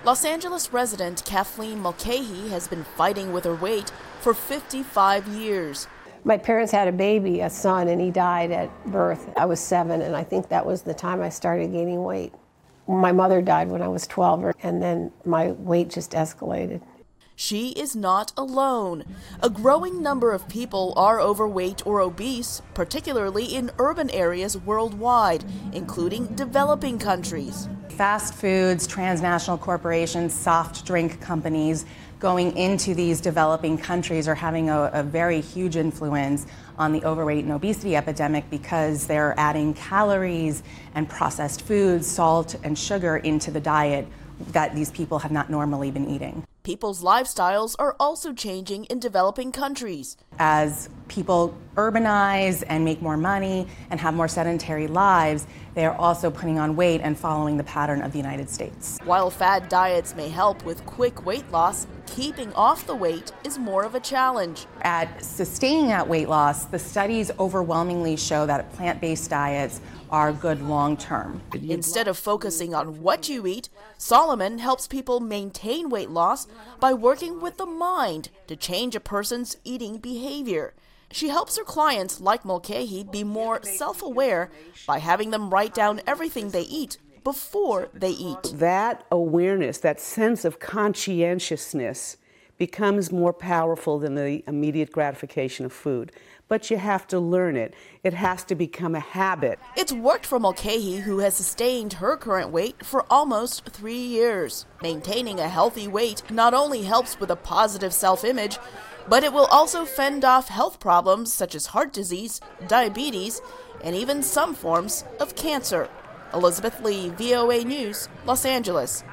Los Angeles resident Kathleen Mulcahy has been fighting with her weight for 55 years. My parents had a baby, a son, and he died at birth. I was 7, and I think that was the time I started gaining weight. My mother died when I was 12, and then my weight just escalated. She is not alone. A growing number of people are overweight or obese, particularly in urban areas worldwide, including developing countries. Fast foods, transnational corporations, soft drink companies going into these developing countries are having a very huge influence on the overweight and obesity epidemic because they're adding calories and processed foods, salt and sugar into the diet that these people have not normally been eating. People's lifestyles are also changing in developing countries. As people urbanize and make more money and have more sedentary lives, they are also putting on weight and following the pattern of the United States. While fad diets may help with quick weight loss, keeping off the weight is more of a challenge. At sustaining that weight loss, the studies overwhelmingly show that plant-based diets are good long-term. Instead of focusing on what you eat, Solomon helps people maintain weight loss by working with the mind to change a person's eating behavior. She helps her clients like Mulcahy be more self-aware by having them write down everything they eat before they eat. That awareness, that sense of conscientiousness becomes more powerful than the immediate gratification of food. But you have to learn it. It has to become a habit. It's worked for Mulcahy, who has sustained her current weight for almost 3 years. Maintaining a healthy weight not only helps with a positive self-image, but it will also fend off health problems such as heart disease, diabetes, and even some forms of cancer. Elizabeth Lee, VOA News, Los Angeles.